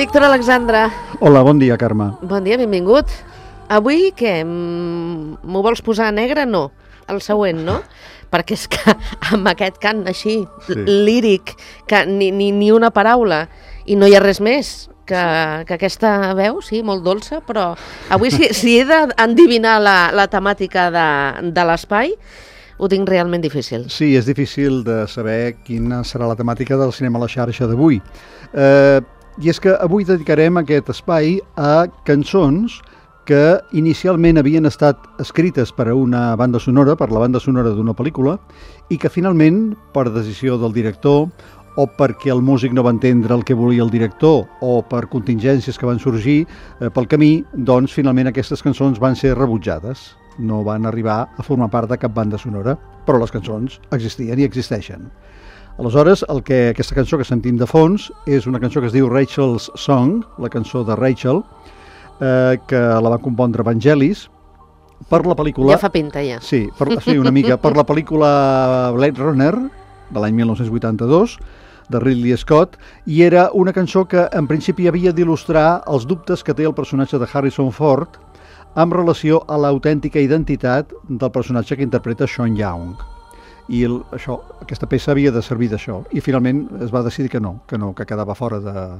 Víctor Alexandre. Hola, bon dia, Carme. Bon dia, benvingut. Avui, què? M'ho vols posar a negre? No. El següent, no? Perquè és que amb aquest cant així, líric, que ni una paraula, i no hi ha res més que aquesta veu, sí, molt dolça, però avui si he d'endevinar la temàtica de l'espai, ho tinc realment difícil. Sí, és difícil de saber quina serà la temàtica del cinema a la xarxa d'avui. I és que avui dedicarem aquest espai a cançons que inicialment havien estat escrites per a una banda sonora, per la banda sonora d'una pel·lícula, i que finalment, per decisió del director, o perquè el músic no va entendre el que volia el director, o per contingències que van sorgir pel camí, doncs finalment aquestes cançons van ser rebutjades. No van arribar a formar part de cap banda sonora, però les cançons existien i existeixen. Aleshores, aquesta cançó que sentim de fons és una cançó que es diu Rachel's Song, la cançó de Rachel, que la va compondre Vangelis per la pel·lícula... Ja fa pinta, ja. Sí, una mica. Per la pel·lícula Blade Runner, de l'any 1982, de Ridley Scott, i era una cançó que en principi havia d'il·lustrar els dubtes que té el personatge de Harrison Ford amb relació a l'autèntica identitat del personatge que interpreta Sean Young. I aquesta peça havia de servir d'això. I finalment es va decidir que quedava fora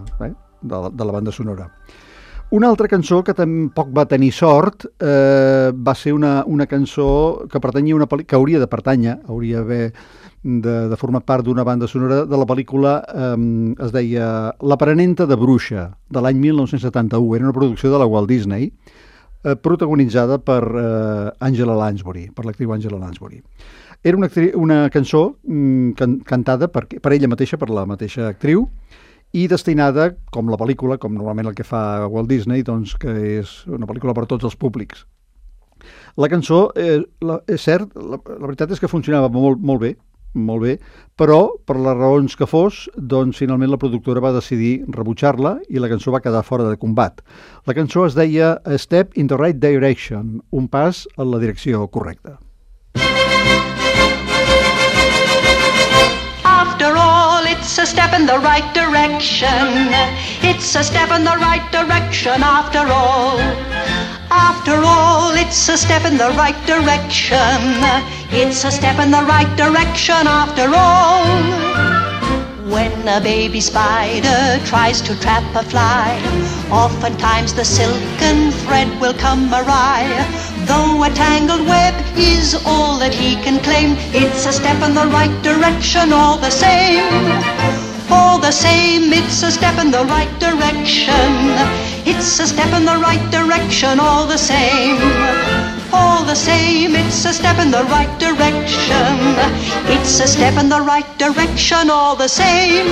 de la banda sonora. Una altra cançó que tampoc va tenir sort va ser una cançó que pertanyia a una pel·lícula, que hauria de formar part d'una banda sonora de la pel·lícula, es deia L'aprenenta de bruixa, de l'any 1971. Era una producció de la Walt Disney, protagonitzada per Angela Lansbury, per l'actriu Angela Lansbury. Era una cançó cantada per ella mateixa, per la mateixa actriu, i destinada, com la pel·lícula, com normalment el que fa Walt Disney, doncs que és una pel·lícula per tots els públics. La cançó, és cert, la veritat és que funcionava molt bé, però per les raons que fos, doncs finalment la productora va decidir rebutjar-la i la cançó va quedar fora de combat. La cançó es deia A Step in the Right Direction, un pas en la direcció correcta. After all, it's a step in the right direction. It's a step in the right direction after all. After all, it's a step in the right direction. It's a step in the right direction after all. When a baby spider tries to trap a fly, oftentimes the silken thread will come awry. Though a tangled web is all that he can claim, it's a step in the right direction all the same. All the same, it's a step in the right direction. It's a step in the right direction all the same. All the same, it's a step in the right direction. It's a step in the right direction all the same.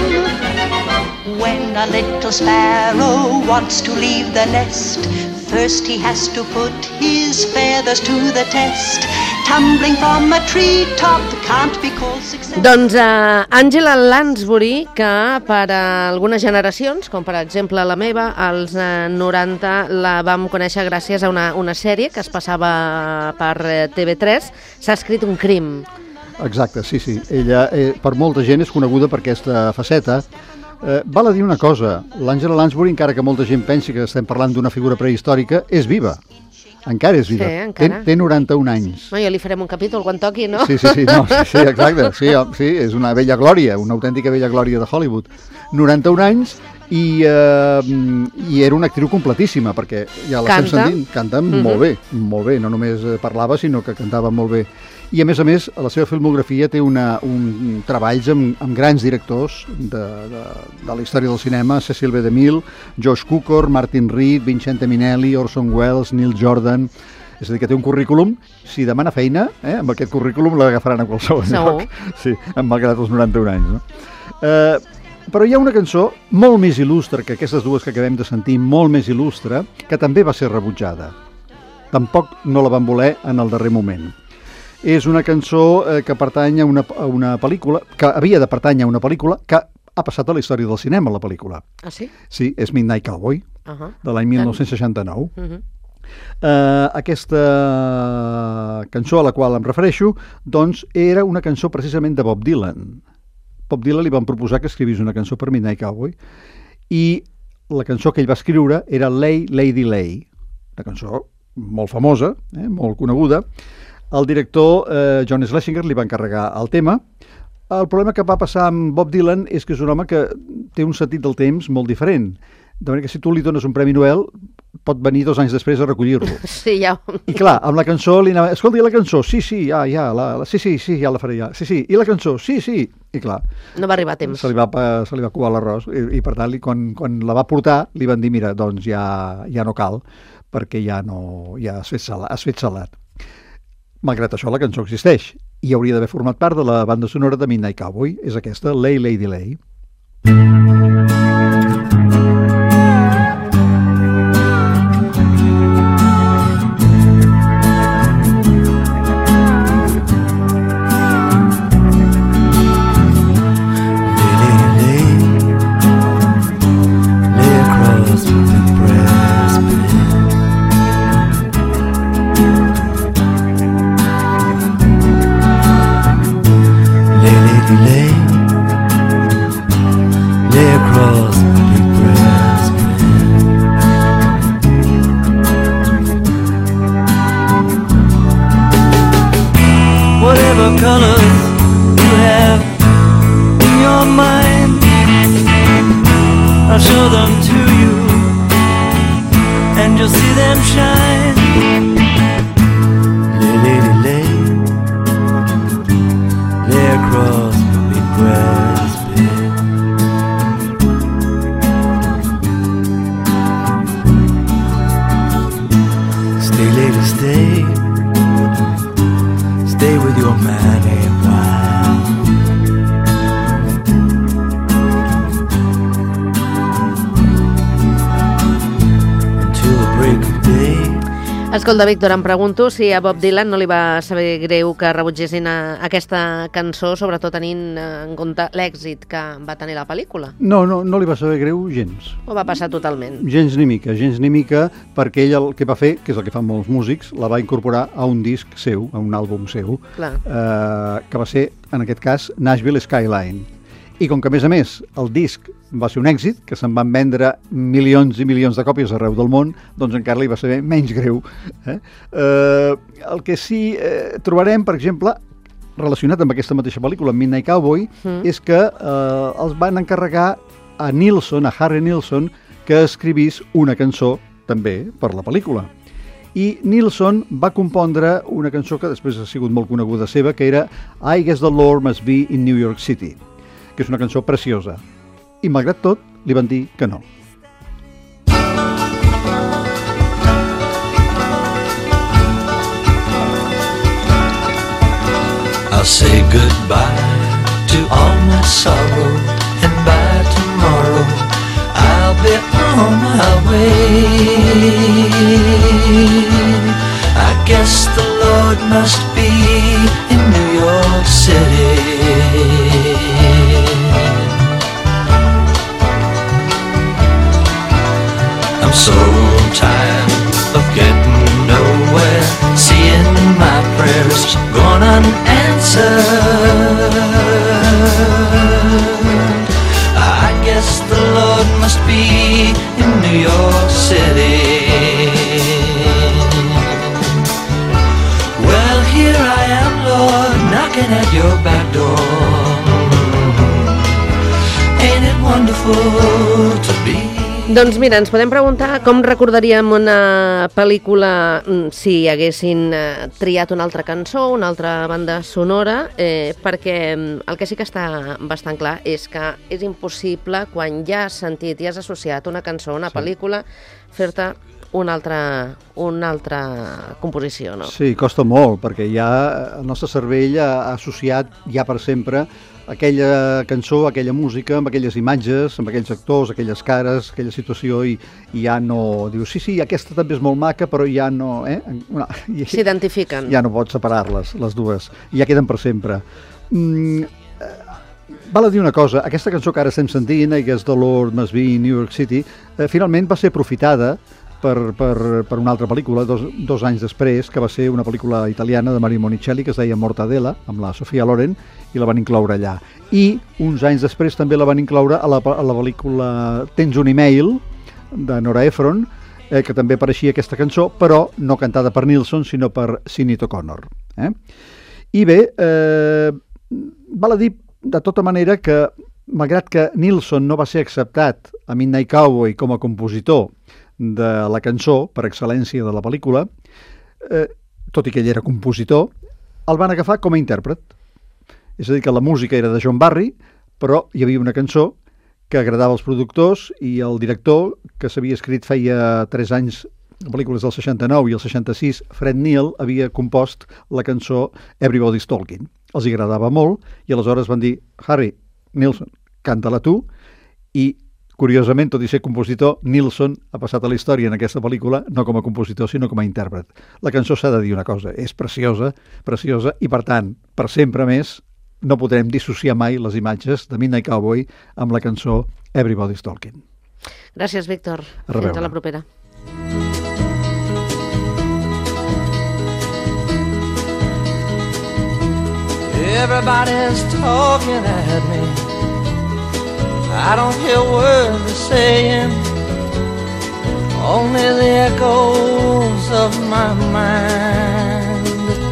When a little sparrow wants to leave the nest, first he has to put his feathers to the test. Tumbling from a treetop can't be called success. Doncs Angela Lansbury, que per a algunes generacions, com per exemple la meva, als 90 la vam conèixer gràcies a una sèrie que es passava per TV3, S'ha escrit un crim. Exacte, sí. Ella, per molta gent, és coneguda per aquesta faceta. Val a dir una cosa, l'Angela Lansbury, encara que molta gent pensi que estem parlant d'una figura prehistòrica, és viva. Encara és viva. Sí, encara. Té 91 anys. No, ja li farem un capítol quan toqui, no? Sí, exacte. Sí, és una vella glòria, una autèntica vella glòria de Hollywood. 91 anys i era una actriu completíssima, perquè ja l'estem sentint, canta molt bé, no només parlava, sinó que cantava molt bé. I a més, a la seva filmografia té un treballs amb grans directors de la història del cinema, Cecil B. DeMille, Josh Cukor, Martin Reed, Vincente Minnelli, Orson Welles, Neil Jordan. És a dir, que té un currículum, si demana feina, amb aquest currículum l'agafaran a qualsevol lloc. Sí, malgrat els 91 anys. No? Però hi ha una cançó molt més il·lustre que aquestes dues que acabem de sentir, molt més il·lustre, que també va ser rebutjada. Tampoc no la van voler en el darrer moment. És una cançó que pertany a una pel·lícula, que havia de pertànyer a una pel·lícula que ha passat a la història del cinema, la pel·lícula. Ah, sí? Sí, és Midnight Cowboy, de l'any 1969. Aquesta cançó a la qual em refereixo, doncs, era una cançó precisament de Bob Dylan. Bob Dylan li van proposar que escrivís una cançó per Midnight Cowboy i la cançó que ell va escriure era Lay, Lady Lay, una cançó molt famosa, molt coneguda. El director John Schlesinger li va encarregar el tema. El problema que va passar amb Bob Dylan és que és un home que té un sentit del temps molt diferent. De manera que si tu li dones un Premi Nobel, pot venir 2 anys després a recollir-lo. Sí, ja... I clar, amb la cançó li anava... Escolta, i la cançó? Sí, ja la faré ja. Sí, i la cançó? Sí. I clar... No va arribar a temps. Se li va covar l'arròs i per tant, quan la va portar, li van dir, mira, doncs ja no cal, perquè ja has fet salat. Malgrat això, la cançó existeix i hauria d'haver format part de la banda sonora de Midnight Cowboy. És aquesta, Lay, Lady Lay. Escolta, Víctor, em pregunto si a Bob Dylan no li va saber greu que rebutgessin aquesta cançó, sobretot tenint en compte l'èxit que va tenir la pel·lícula. No li va saber greu gens. O va passar totalment? Gens ni mica, perquè ell el que va fer, que és el que fan molts músics, la va incorporar a un disc seu, a un àlbum seu, que va ser, en aquest cas, Nashville Skyline. I com que, a més, el disc va ser un èxit, que se'n van vendre milions i milions de còpies arreu del món, doncs encara li va ser menys greu. El que sí trobarem, per exemple, relacionat amb aquesta mateixa pel·lícula, Midnight Cowboy, és que els van encarregar a Harry Nilsson, que escrivís una cançó també per la pel·lícula. I Nilsson va compondre una cançó que després ha sigut molt coneguda seva, que era I Guess the Lord Must Be in New York City, que és una cançó preciosa. I, malgrat tot, li van dir que no. I'll say goodbye to all my sorrow, and by tomorrow I'll be on my way. I guess the Lord must be in New York City. I'm so tired of getting nowhere, seeing my prayers gone unanswered. I guess the Lord must be in New York City. Well, here I am, Lord, knocking at your back door. Ain't it wonderful to be? Doncs mira, ens podem preguntar com recordaríem una pel·lícula si haguessin triat una altra cançó, una altra banda sonora, perquè el que sí que està bastant clar és que és impossible, quan ja has sentit i has associat una cançó a una pel·lícula, fer-te una altra composició, no? Sí, costa molt, perquè ja el nostre cervell ha associat ja per sempre aquella cançó, aquella música, amb aquelles imatges, amb aquells actors, aquelles cares, aquella situació, i ja no... Diu, sí, aquesta també és molt maca, però ja no... S'identifiquen. Ja no pots separar-les, les dues. Ja queden per sempre. Val a dir una cosa, aquesta cançó que ara estem sentint, I Guess the Lord Must Be in New York City, finalment va ser aprofitada per una altra pel·lícula, dos anys després, que va ser una pel·lícula italiana de Mario Monicelli, que es deia Mortadella, amb la Sofia Loren, i la van incloure allà. I uns anys després també la van incloure a la pel·lícula Tens un email, de Nora Ephron, que també apareixia aquesta cançó, però no cantada per Nilsson, sinó per Sinead O'Connor. I bé, val a dir de tota manera que, malgrat que Nilsson no va ser acceptat a Midnight Cowboy com a compositor de la cançó, per excel·lència de la pel·lícula, tot i que ell era compositor, el van agafar com a intèrpret. És a dir, que la música era de John Barry, però hi havia una cançó que agradava als productors i el director, que s'havia escrit feia 3 anys, pel·lícules del 69 i el 66, Fred Neil havia compost la cançó Everybody's Talking. Els agradava molt i aleshores van dir, Harry, Nilsson, canta-la tu, i curiosament, tot i ser compositor, Nilsson ha passat a la història en aquesta pel·lícula no com a compositor, sinó com a intèrpret. La cançó s'ha de dir una cosa, és preciosa, preciosa, i per tant, per sempre més, no podrem dissociar mai les imatges de Midnight Cowboy amb la cançó Everybody's Talking. Gràcies, Víctor. A reveure. Fins a la propera. Everybody's talking at me. I don't hear words they're saying, only the echoes of my mind.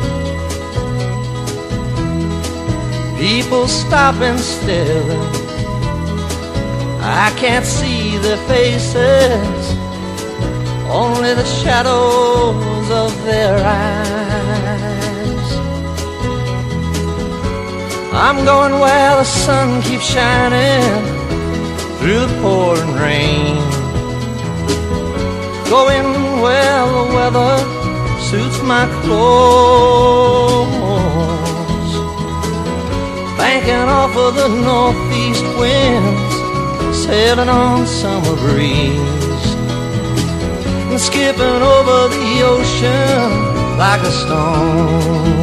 People stopping still, I can't see their faces, only the shadows of their eyes. I'm going where the sun keeps shining through the pouring rain, going where the weather suits my clothes, banking off of the northeast winds, sailing on summer breeze, and skipping over the ocean like a stone.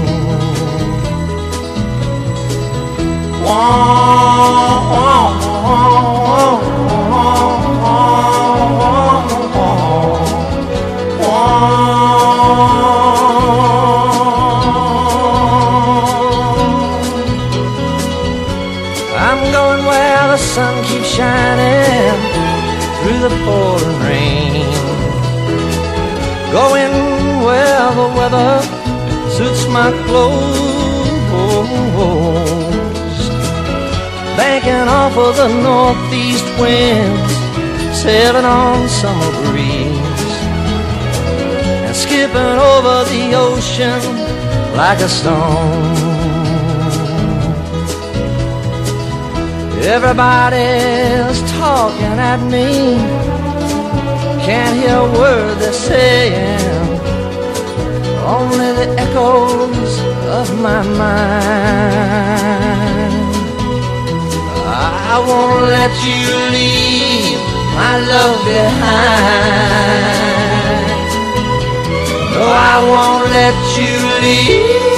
I'm going where the sun keeps shining through the pouring rain, going where the weather suits my clothes, banking off of the northeast winds, sailing on summer breeze, and skipping over the ocean like a stone. Everybody's talking at me, can't hear a word they're saying, only the echoes of my mind. I won't let you leave my love behind. No, I won't let you leave